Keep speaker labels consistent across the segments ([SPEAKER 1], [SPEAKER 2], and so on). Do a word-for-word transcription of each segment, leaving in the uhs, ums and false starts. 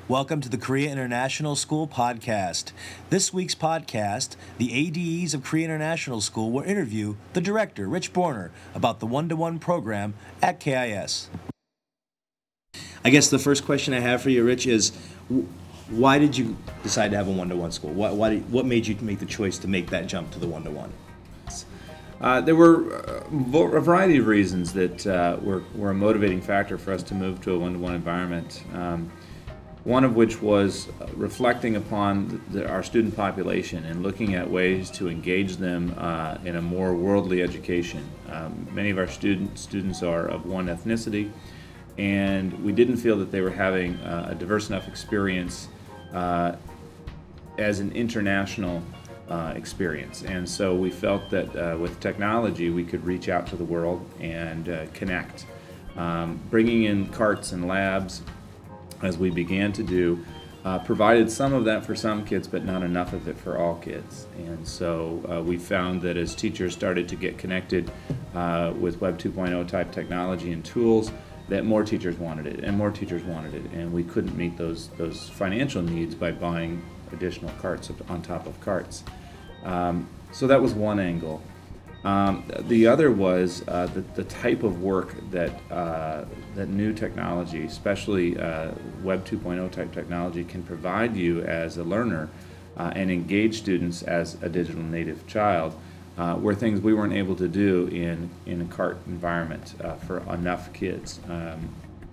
[SPEAKER 1] Welcome to the Korea International School podcast. This week's podcast, the A D Es of Korea International School will interview the director, Rich Borner, about the one-to-one program at K I S. I guess the first question I have for you, Rich, is why did you decide to have a one-to-one school? What, why did, what made you make the choice to make that jump to the one-to-one?
[SPEAKER 2] Uh, there were a variety of reasons that uh, were, were a motivating factor for us to move to a one-to-one environment. Um, One of which was reflecting upon the, our student population and looking at ways to engage them uh, in a more worldly education. Um, many of our student, students are of one ethnicity, and we didn't feel that they were having uh, a diverse enough experience uh, as an international uh, experience. And so we felt that uh, with technology we could reach out to the world and uh, connect. Um, bringing in carts and labs, as we began to do, uh, provided some of that for some kids, but not enough of it for all kids. And so uh, we found that as teachers started to get connected uh, with Web two point oh type technology and tools, that more teachers wanted it, and more teachers wanted it, and we couldn't meet those those financial needs by buying additional carts on top of carts. Um, so that was one angle. Um, the other was uh, the, the type of work that uh, that new technology, especially uh, Web two point oh type technology, can provide you as a learner uh, and engage students as a digital native child, uh, were things we weren't able to do in, in a CART environment uh, for enough kids. Um,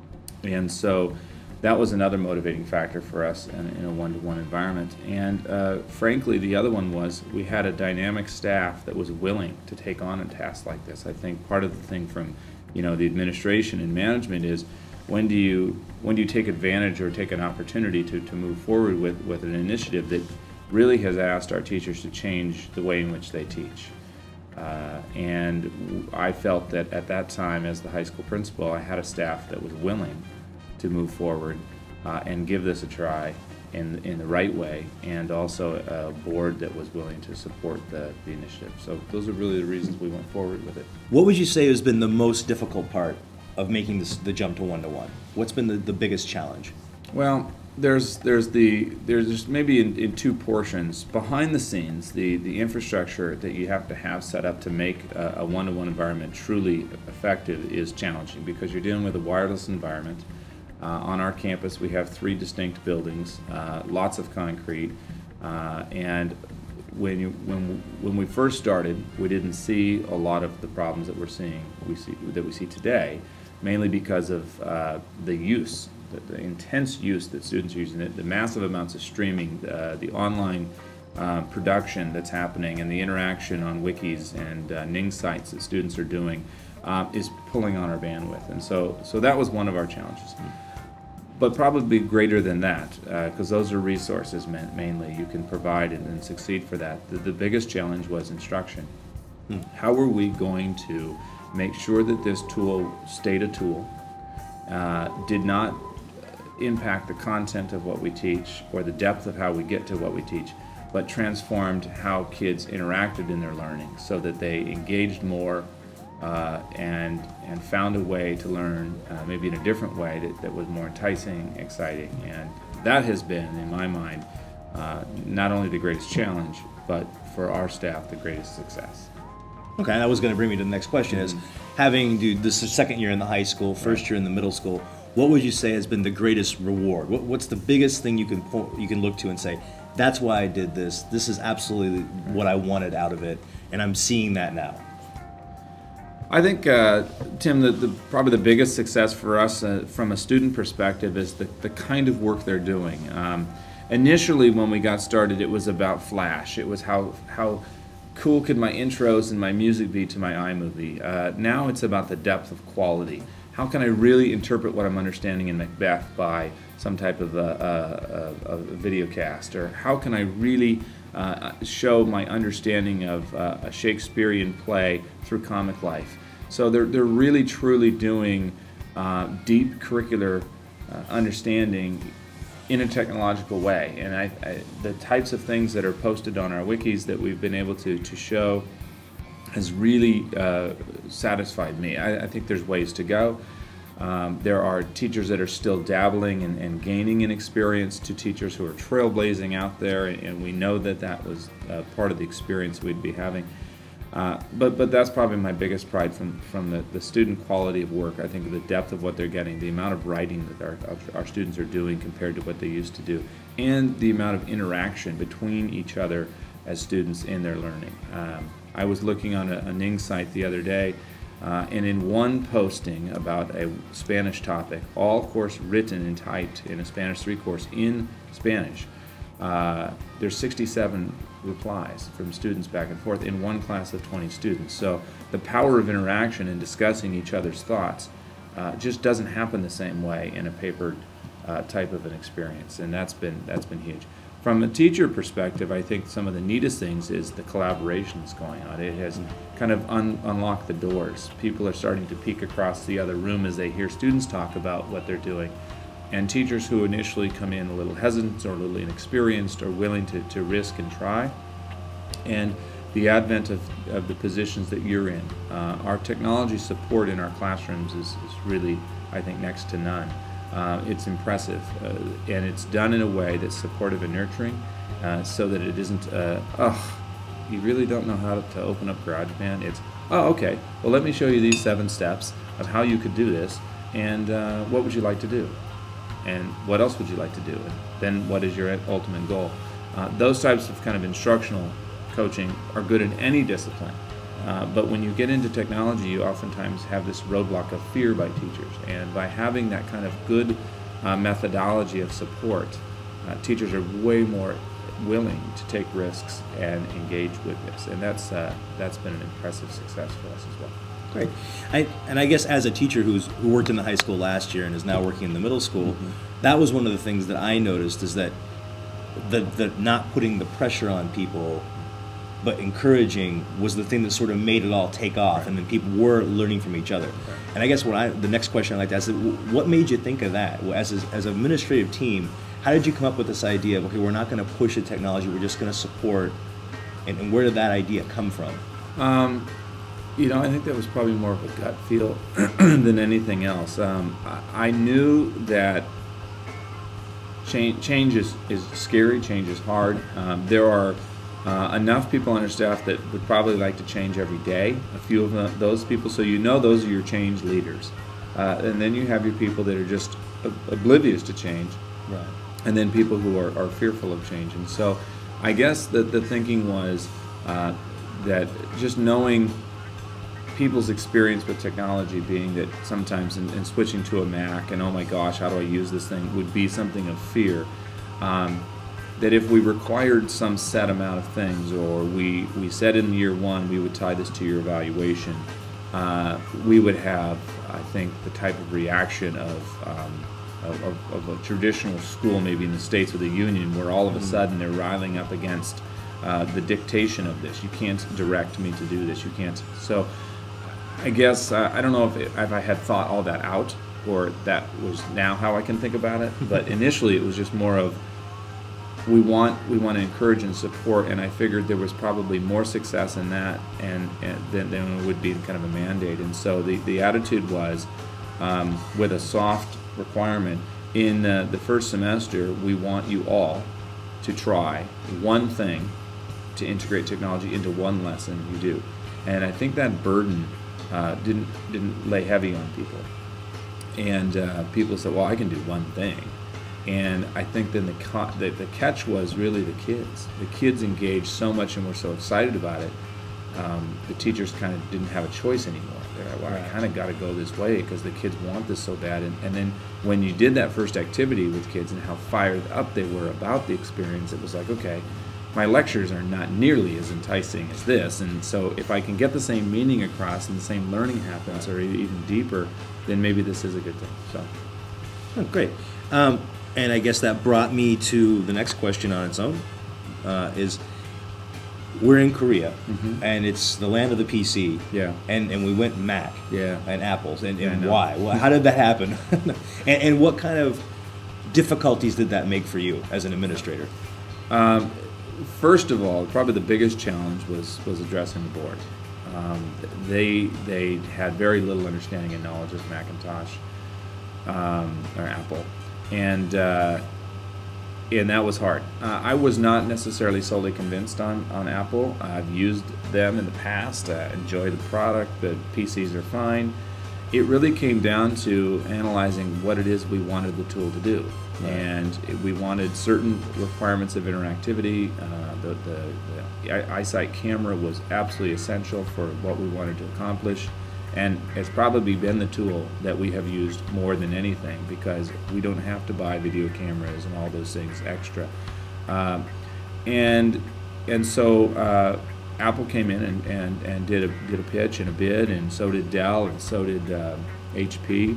[SPEAKER 2] and so that was another motivating factor for us in, in a one-to-one environment. And uh, frankly, the other one was we had a dynamic staff that was willing to take on a task like this. I think part of the thing from, you know, the administration and management is when do you when do you take advantage or take an opportunity to, to move forward with, with an initiative that really has asked our teachers to change the way in which they teach. Uh, and I felt that at that time, as the high school principal, I had a staff that was willing to move forward uh, and give this a try in in the right way, and also a board that was willing to support the, the initiative. So those are really the reasons we went forward with it.
[SPEAKER 1] What would you say has been the most difficult part of making this, the jump to one-to-one? What's been the, the biggest challenge?
[SPEAKER 2] Well, there's there's the there's just maybe in, in two portions. Behind the scenes, the, the infrastructure that you have to have set up to make a, a one-to-one environment truly effective is challenging, because you're dealing with a wireless environment. Uh, on our campus, we have three distinct buildings, uh, lots of concrete, uh, and when you when when we first started, we didn't see a lot of the problems that we're seeing we see that we see today, mainly because of uh, the use, the, the intense use that students are using it, the massive amounts of streaming, uh, the online uh, production that's happening, and the interaction on wikis and uh, Ning sites that students are doing uh, is pulling on our bandwidth, and so so that was one of our challenges. But probably greater than that, because uh, those are resources ma- mainly you can provide and, and succeed for that. The, the biggest challenge was instruction. Hmm. How are we going to make sure that this tool stayed a tool, uh, did not impact the content of what we teach or the depth of how we get to what we teach, but transformed how kids interacted in their learning so that they engaged more uh, and and found a way to learn, uh, maybe in a different way that, that was more enticing, exciting, and that has been, in my mind, uh, not only the greatest challenge, but for our staff, the greatest success.
[SPEAKER 1] Okay, that was going to bring me to the next question, is having, dude, this is second year in the high school, first year in the middle school, what would you say has been the greatest reward? What, what's the biggest thing you can po- you can look to and say, that's why I did this, this is absolutely what I wanted out of it, and I'm seeing that now?
[SPEAKER 2] I think, uh, Tim, the, the, probably the biggest success for us uh, from a student perspective is the, the kind of work they're doing. Um, initially, when we got started, it was about Flash. It was how how cool could my intros and my music be to my iMovie. Uh, now it's about the depth of quality. How can I really interpret what I'm understanding in Macbeth by some type of a, a, a, a video cast? Or how can I really uh, show my understanding of uh, a Shakespearean play through comic life? So they're, they're really truly doing uh, deep curricular uh, understanding in a technological way. And I, I, the types of things that are posted on our wikis that we've been able to, to show has really uh, satisfied me. I, I think there's ways to go. Um, there are teachers that are still dabbling and, and gaining in experience to teachers who are trailblazing out there, and, and we know that that was uh, part of the experience we'd be having. Uh, but but that's probably my biggest pride from, from the, the student quality of work. I think the depth of what they're getting, the amount of writing that our, our students are doing compared to what they used to do, and the amount of interaction between each other as students in their learning. Um, I was looking on a, a Ning site the other day, uh, and in one posting about a Spanish topic, all course written and typed in a Spanish three course in Spanish, uh, there's sixty-seven replies from students back and forth in one class of twenty students. So the power of interaction and discussing each other's thoughts uh, just doesn't happen the same way in a papered uh, type of an experience, and that's been that's been huge. From a teacher perspective, I think some of the neatest things is the collaboration that's going on. It has kind of un unlocked the doors. People are starting to peek across the other room as they hear students talk about what they're doing. And teachers who initially come in a little hesitant or a little inexperienced are willing to, to risk and try. And the advent of, of the positions that you're in. Uh, our technology support in our classrooms is, is really, I think, next to none. Uh, it's impressive, uh, and it's done in a way that's supportive and nurturing, uh, so that it isn't, uh, oh, you really don't know how to, to open up GarageBand. It's, oh, okay, well, let me show you these seven steps of how you could do this, and uh, what would you like to do? And what else would you like to do? And then what is your ultimate goal? Uh, those types of kind of instructional coaching are good in any discipline. Uh, but when you get into technology, you oftentimes have this roadblock of fear by teachers. And by having that kind of good uh, methodology of support, uh, teachers are way more willing to take risks and engage with this. And that's, uh, that's been an impressive success for us as well.
[SPEAKER 1] Great. I, and I guess as a teacher who's, who worked in the high school last year and is now working in the middle school, mm-hmm. that was one of the things that I noticed, is that the, the not putting the pressure on people but encouraging was the thing that sort of made it all take off, right. And then people were learning from each other. Right. And I guess what I, the next question I'd like to ask is, what made you think of that? As, a, as an administrative team, how did you come up with this idea of, okay, we're not going to push the technology, we're just going to support, and, and where did that idea come from?
[SPEAKER 2] Um, you know, I think that was probably more of a gut feel than anything else. Um, I, I knew that change, change is, is scary, change is hard. Um, there are Uh, enough people on your staff that would probably like to change every day, a few of the, those people, so you know those are your change leaders. Uh, and then you have your people that are just ob oblivious to change,
[SPEAKER 1] right.
[SPEAKER 2] And then people who are, are fearful of change. And so I guess that the thinking was uh, that just knowing people's experience with technology, being that sometimes in, in switching to a Mac and, oh my gosh, how do I use this thing, would be something of fear. Um, that if we required some set amount of things, or we, we said in year one we would tie this to your evaluation, uh, we would have, I think, the type of reaction of, um, of, of, of a traditional school, maybe in the States with a union, where all of a sudden they're riling up against uh, the dictation of this. You can't direct me to do this, you can't. So I guess, uh, I don't know if, it, if I had thought all that out, or that was now how I can think about it, but initially it was just more of, We want we want to encourage and support, and I figured there was probably more success in that and, and than, than it would be kind of a mandate. And so the, the attitude was, um, with a soft requirement, in uh, the first semester, we want you all to try one thing to integrate technology into one lesson you do. And I think that burden uh, didn't didn't lay heavy on people. And uh, people said, well, I can do one thing. And I think then the, the the catch was really the kids. The kids engaged so much and were so excited about it. Um, the teachers kind of didn't have a choice anymore. They're like, well, I kind of got to go this way because the kids want this so bad. And, and then when you did that first activity with kids and how fired up they were about the experience, it was like, okay, my lectures are not nearly as enticing as this. And so if I can get the same meaning across and the same learning happens, or even deeper, then maybe this is a good thing. So,
[SPEAKER 1] oh, great. Um, And I guess that brought me to the next question on its own, uh, is we're in Korea, mm-hmm. and it's the land of the P C,
[SPEAKER 2] yeah,
[SPEAKER 1] and, and we went Mac,
[SPEAKER 2] yeah,
[SPEAKER 1] and Apples, and, and
[SPEAKER 2] yeah,
[SPEAKER 1] why? Well, how did that happen? and, and what kind of difficulties did that make for you as an administrator?
[SPEAKER 2] Um, first of all, probably the biggest challenge was, was addressing the board. Um, they, they had very little understanding and knowledge of Macintosh. um, or Apple, and uh, and that was hard. Uh, I was not necessarily solely convinced on, on Apple. I've used them in the past. I enjoy the product. The P Cs are fine. It really came down to analyzing what it is we wanted the tool to do. Right. And it, we wanted certain requirements of interactivity. Uh, the, the, the iSight camera was absolutely essential for what we wanted to accomplish. And it's probably been the tool that we have used more than anything, because we don't have to buy video cameras and all those things extra. Um, and and so uh, Apple came in and, and, and did a did a pitch and a bid, and so did Dell, and so did uh, H P.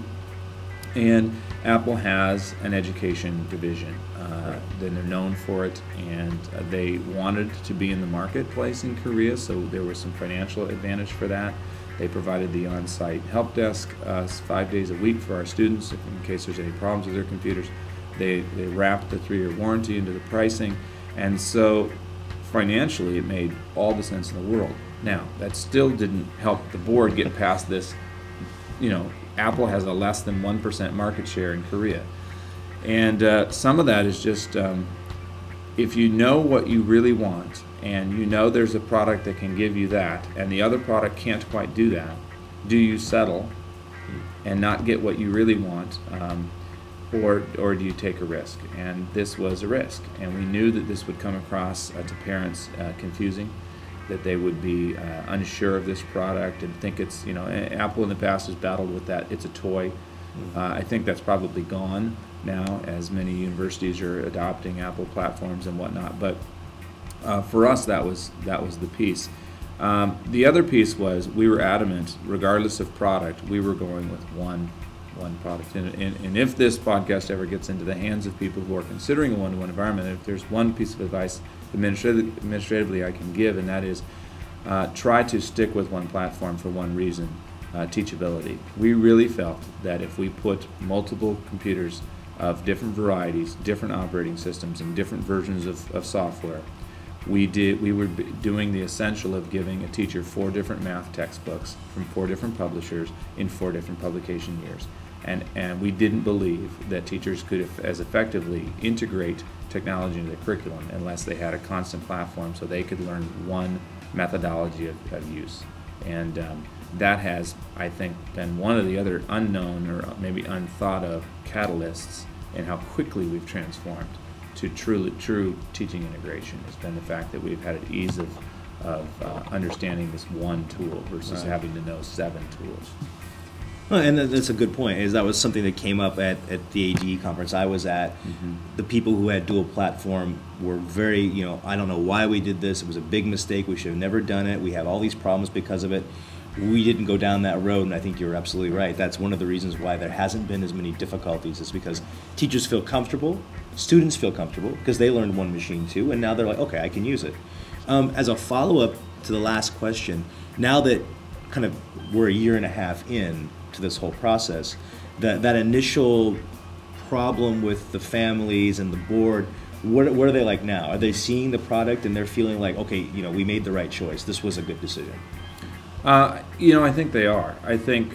[SPEAKER 2] And Apple has an education division. Uh, right. Then they're known for it, and uh, they wanted to be in the marketplace in Korea, so there was some financial advantage for that. They provided the on-site help desk uh, five days a week for our students if, in case there's any problems with their computers. They, they wrapped the three-year warranty into the pricing, and so financially it made all the sense in the world. Now, that still didn't help the board get past this. You know, Apple has a less than one percent market share in Korea. And uh, some of that is just, um, if you know what you really want, and you know there's a product that can give you that, and the other product can't quite do that, do you settle and not get what you really want, um, or or do you take a risk? And this was a risk, and we knew that this would come across uh, to parents uh, confusing, that they would be uh, unsure of this product and think it's, you know, Apple in the past has battled with that, it's a toy. Uh, I think that's probably gone now, as many universities are adopting Apple platforms and whatnot, but Uh, for us, that was that was the piece. Um, the other piece was we were adamant, regardless of product, we were going with one one product. And, and, and if this podcast ever gets into the hands of people who are considering a one-to-one environment, if there's one piece of advice administratively, administratively I can give, and that is uh, try to stick with one platform for one reason, uh, teachability. We really felt that if we put multiple computers of different varieties, different operating systems, and different versions of, of software, We did. We were doing the essential of giving a teacher four different math textbooks from four different publishers in four different publication years, and and we didn't believe that teachers could as effectively integrate technology into the curriculum unless they had a constant platform so they could learn one methodology of, of use, and um, that has, I think, been one of the other unknown or maybe unthought of catalysts in how quickly we've transformed to truly true teaching integration. Has been the fact that we've had an ease of, of uh, understanding this one tool versus right. having to know seven tools.
[SPEAKER 1] Well, and that's a good point. Is that was something that came up at, at the A D E conference I was at. Mm-hmm. The people who had dual platform were very, you know, I don't know why we did this. It was a big mistake. We should have never done it. We have all these problems because of it. We didn't go down that road, and I think you're absolutely right. That's one of the reasons why there hasn't been as many difficulties, is because teachers feel comfortable, students feel comfortable, because they learned one machine too, and now they're like, okay, I can use it. Um, as a follow-up to the last question, now that kind of we're a year and a half in to this whole process, that, that initial problem with the families and the board, what, what are they like now? Are they seeing the product and they're feeling like, okay, you know, we made the right choice, this was a good decision?
[SPEAKER 2] Uh, you know, I think they are. I think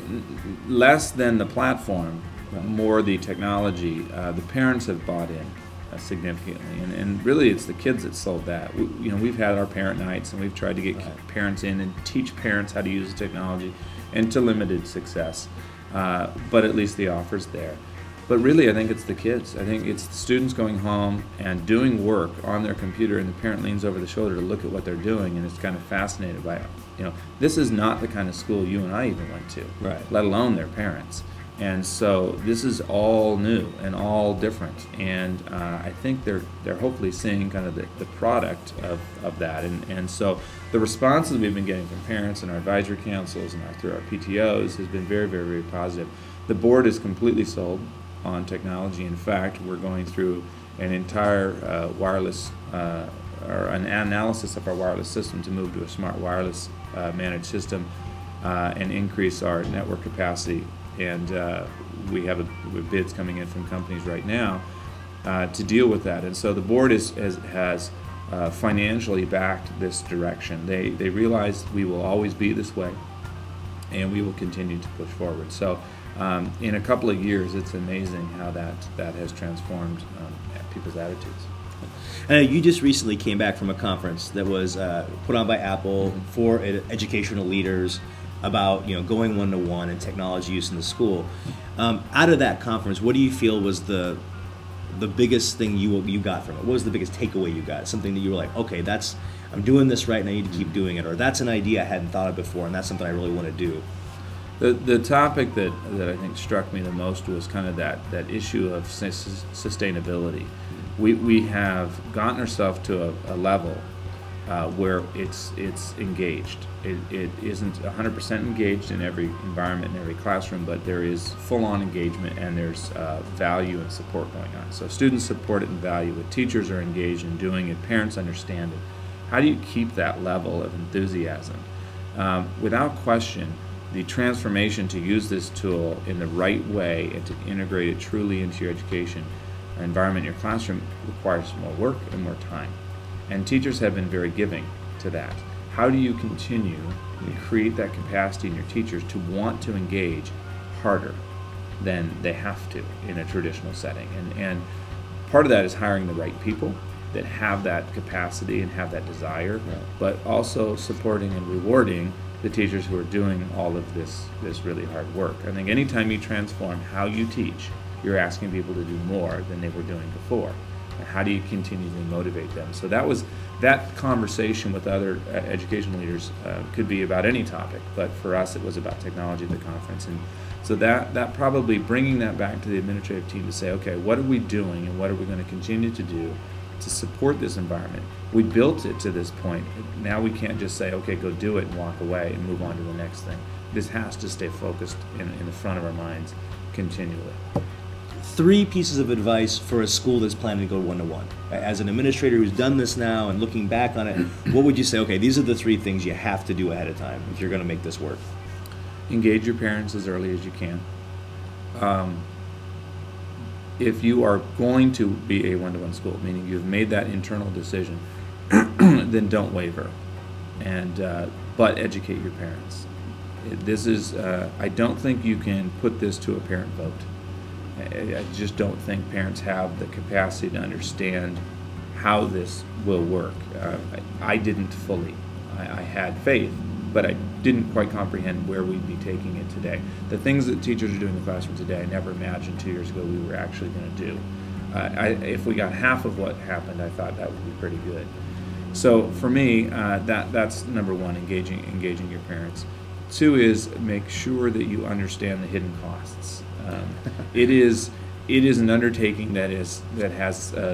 [SPEAKER 2] less than the platform, more the technology. Uh, the parents have bought in uh, significantly, and, and really it's the kids that sold that. We, you know, we've had our parent nights, and we've tried to get right. parents in and teach parents how to use the technology, and to limited success. Uh, but at least the offer's there. But really, I think it's the kids. I think it's the students going home and doing work on their computer, and the parent leans over the shoulder to look at what they're doing, and is kind of fascinated by it. You know, this is not the kind of school you and I even went to,
[SPEAKER 1] right.
[SPEAKER 2] let alone their parents. And so this is all new and all different. And uh, I think they're they're hopefully seeing kind of the, the product of, of that. And, and so the responses we've been getting from parents and our advisory councils and our, through our P T Os has been very, very, very positive. The board is completely sold on technology. In fact, we're going through an entire uh, wireless uh, or an analysis of our wireless system to move to a smart wireless uh, managed system uh, and increase our network capacity. And uh, we have, a, we have bids coming in from companies right now uh, to deal with that. And so the board is, has, has uh, financially backed this direction. They, they realize we will always be this way, and we will continue to push forward. So um, in a couple of years, it's amazing how that, that has transformed um, people's attitudes.
[SPEAKER 1] I know you just recently came back from a conference that was uh, put on by Apple mm-hmm. for ed- educational leaders about you know going one-to-one and technology use in the school. Um, out of that conference, what do you feel was the the biggest thing you you got from it? What was the biggest takeaway you got? Something that you were like, okay, that's I'm doing this right and I need to keep doing it, or that's an idea I hadn't thought of before and that's something I really want to do.
[SPEAKER 2] The the topic that, that I think struck me the most was kind of that, that issue of sus- sustainability. We we have gotten ourselves to a, a level uh, where it's it's engaged. It, it isn't one hundred percent engaged in every environment, in every classroom, but there is full-on engagement and there's uh, value and support going on. So students support it and value it. Teachers are engaged in doing it. Parents understand it. How do you keep that level of enthusiasm? Um, without question, the transformation to use this tool in the right way and to integrate it truly into your education environment, your classroom, requires more work and more time. And teachers have been very giving to that. How do you continue to create that capacity in your teachers to want to engage harder than they have to in a traditional setting? And, and part of that is hiring the right people that have that capacity and have that desire, yeah. but also supporting and rewarding the teachers who are doing all of this, this really hard work. I think anytime you transform how you teach, you're asking people to do more than they were doing before. And how do you continually motivate them? So that was that conversation with other uh, education leaders uh, could be about any topic, but for us it was about technology at the conference. And so that, that probably bringing that back to the administrative team to say, okay, what are we doing and what are we going to continue to do to support this environment? We built it to this point. Now we can't just say, okay, go do it and walk away and move on to the next thing. This has to stay focused in, in the front of our minds continually.
[SPEAKER 1] Three pieces of advice for a school that's planning to go one-to-one. As an administrator who's done this now and looking back on it, what would you say, okay, these are the three things you have to do ahead of time if you're going to make this work?
[SPEAKER 2] Engage your parents as early as you can. Um, if you are going to be a one-to-one school, meaning you've made that internal decision, then don't waver, and uh, but educate your parents. This is, uh, I don't think you can put this to a parent vote. I just don't think parents have the capacity to understand how this will work. Uh, I, I didn't fully. I, I had faith, but I didn't quite comprehend where we'd be taking it today. The things that teachers are doing in the classroom today, I never imagined two years ago we were actually going to do. Uh, I, if we got half of what happened, I thought that would be pretty good. So for me, uh, that that's number one, engaging engaging your parents. Two is make sure that you understand the hidden costs. Um, it is it is an undertaking that is that has uh,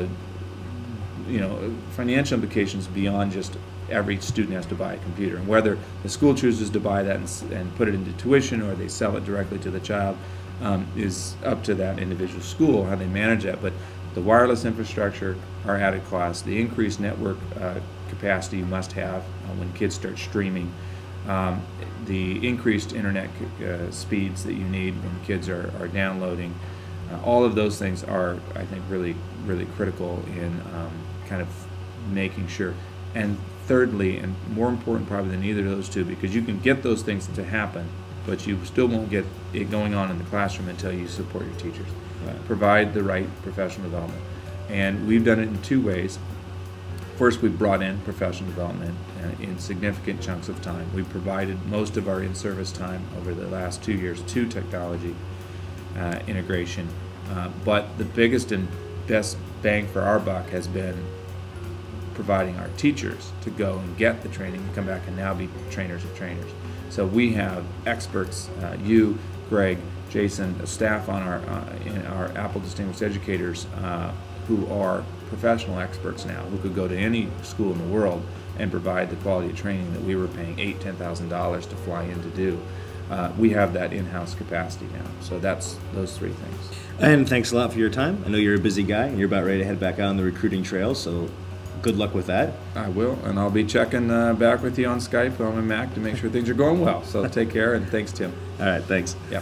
[SPEAKER 2] you know financial implications beyond just every student has to buy a computer, and whether the school chooses to buy that and, and put it into tuition or they sell it directly to the child um, is up to that individual school how they manage that. But the wireless infrastructure are added costs. The increased network uh, capacity you must have uh, when kids start streaming. Um, the increased internet uh, speeds that you need when kids are, are downloading, uh, all of those things are, I think, really, really critical in um, kind of making sure. And thirdly, and more important probably than either of those two, because you can get those things to happen, but you still won't get it going on in the classroom until you support your teachers. Right. Provide the right professional development. And we've done it in two ways. First, we've brought in professional development uh, in significant chunks of time. We've provided most of our in-service time over the last two years to technology uh, integration. Uh, but the biggest and best bang for our buck has been providing our teachers to go and get the training and come back and now be trainers of trainers. So we have experts, uh, you, Greg, Jason, a staff on our uh, in our Apple Distinguished Educators uh, who are professional experts now, who could go to any school in the world and provide the quality of training that we were paying eight, ten thousand dollars to fly in to do. Uh, we have that in-house capacity now. So that's those three things.
[SPEAKER 1] And thanks a lot for your time. I know you're a busy guy and you're about ready to head back out on the recruiting trail. So good luck with that.
[SPEAKER 2] I will, and I'll be checking uh, back with you on Skype on my Mac to make sure things are going well. So take care, and thanks, Tim.
[SPEAKER 1] All right, thanks.
[SPEAKER 2] Yeah.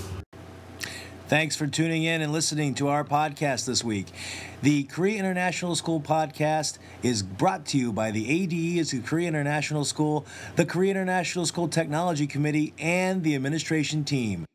[SPEAKER 1] Thanks for tuning in and listening to our podcast this week. The Korea International School podcast is brought to you by the A D Es of Korea International School, the Korea International School Technology Committee, and the administration team.